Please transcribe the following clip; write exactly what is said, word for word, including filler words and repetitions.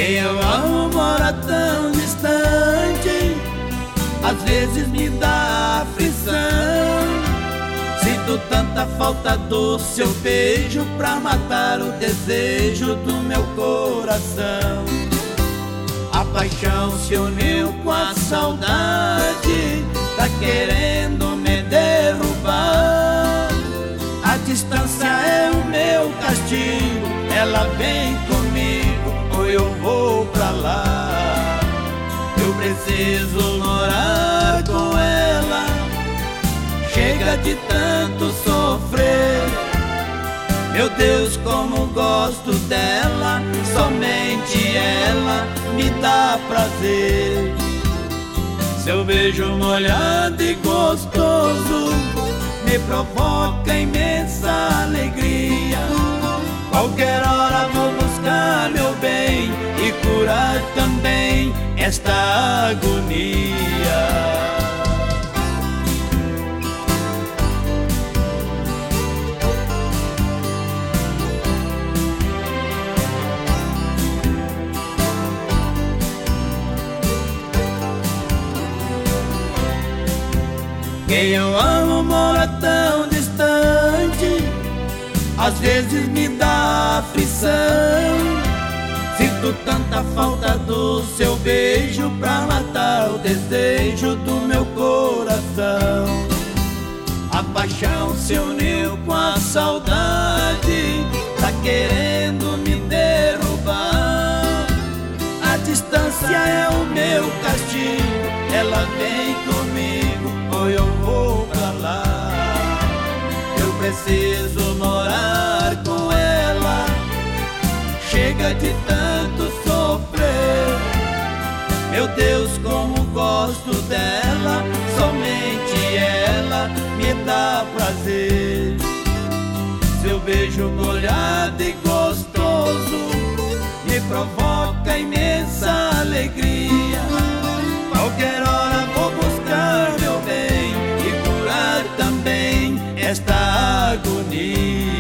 Quem eu amo mora tão distante, às vezes me dá aflição. Sinto tanta falta do seu beijo pra matar o desejo do meu coração. A paixão se uniu com a saudade, tá querendo me derrubar. A distância é o meu castigo, ela vem comigo ou eu vou pra lá. Eu preciso morar com ela, chega de tanto sofrer. Meu Deus, como gosto dela, somente ela me dá prazer. Seu beijo molhado e gostoso me provoca imensa alegria. Qualquer hora vou buscar meu bem e curar também esta agonia. Quem eu amo mora tão distante, às vezes me dá aflição. Sinto tanta falta do seu beijo pra matar o desejo do meu coração. A paixão se uniu com a saudade, tá querendo me derrubar. A distância é o meu castigo, ela vem comigo ou eu vou pra lá. Eu preciso morar com ela, chega de tanto sofrer. Meu Deus, como gosto dela, somente ela me dá prazer. Seu beijo molhado e gostoso me provoca imensa alegria. Qualquer hora vou buscar meu bem e curar também esta agonia.